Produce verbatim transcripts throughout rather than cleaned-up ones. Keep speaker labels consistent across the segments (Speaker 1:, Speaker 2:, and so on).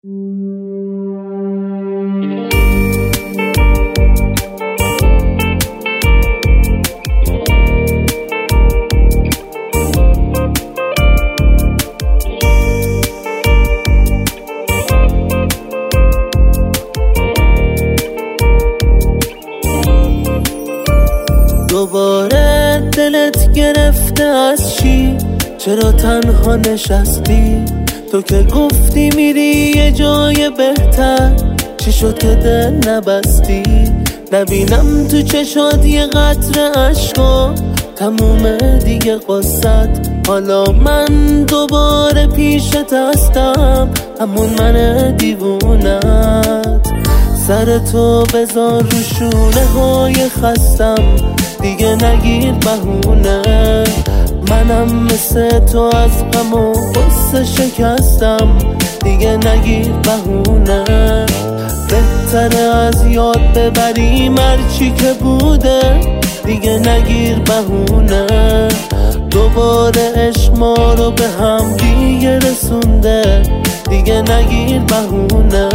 Speaker 1: دوباره دلت گرفته از چی؟ چرا تنها نشستی؟ تو که گفتی میری یه جای بهتر، چی شد که دل نبستی؟ نبینم تو چشات یه قطره عشقا، تموم دیگه قصت. حالا من دوباره پیشت هستم، همون من دیوونت. سر تو بذار رو شونه های خستم، دیگه نگیر بهونه. منم مثل تو از غم و غصه شکستم، دیگه نگیر بهونه. بهتره از یاد ببریم هرچی که بوده، دیگه نگیر بهونه. دوباره عشق ما رو به هم دیگه رسونده، دیگه نگیر بهونه.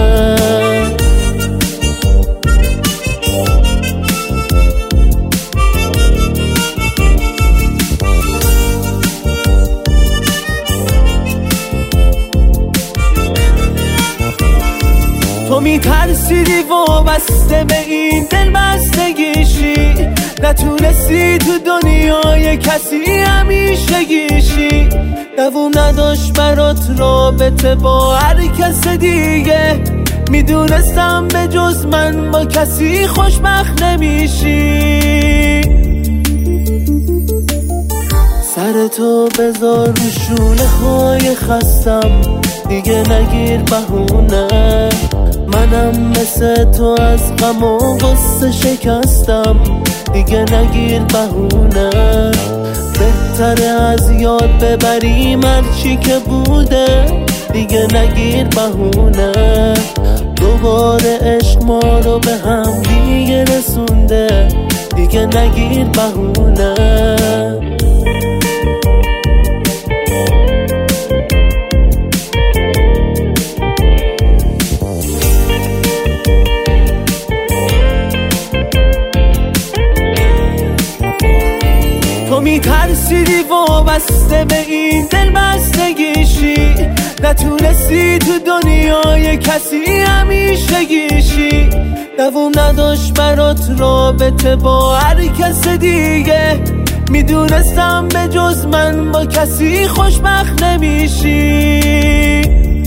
Speaker 1: تو میترسیدی وابسته به این دل بستگیشی، نتونستی تو دنیای کسی همیشه گیشی. دووم نداشت برات رابطه با هر کس دیگه، میدونستم به جز من با کسی خوشبخت نمیشی. سر تو بذار رو شونه های خستم، دیگه نگیر بهونه. منم مثل تو از غم و غصه شکستم، دیگه نگیر بهونه. بهتره از یاد ببریم هرچی که بوده، دیگه نگیر بهونه. دوباره عشق ما رو به هم دیگه رسونده، دیگه نگیر بهونه. تو میترسیدی وابسته به این دل بستگیشی، نتونستی تو دنیای کسی همیشه گیشی. دووم نداشت برات رابطه با هر کس دیگه، میدونستم به جز من با کسی خوشبخت نمیشی.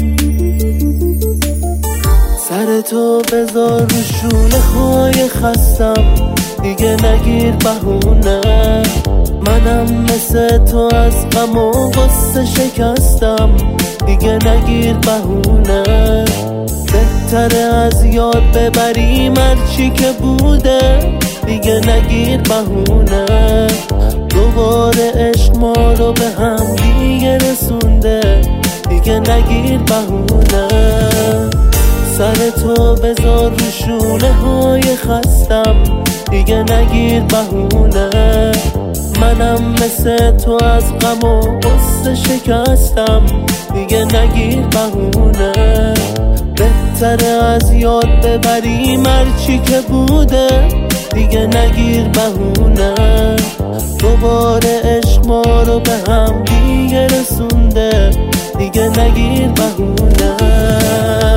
Speaker 1: سر تو بذار رو شونه های خستم، دیگه نگیر بهونه. منم مثل تو از غم و غصه شکستم، دیگه نگیر بهونه. بهتره از یاد ببریم هرچی که بوده، دیگه نگیر بهونه. دوباره عشق ما رو به هم دیگه رسونده، دیگه نگیر بهونه. سر تو بذار رو شونه های خستم، دیگه نگیر بهونه. منم مثل تو از غم و غصه شکستم، دیگه نگیر بهونه. بهتره از یاد ببریم هرچی که بوده، دیگه نگیر بهونه. دوباره عشق ما رو به هم دیگه رسونده، دیگه نگیر بهونه.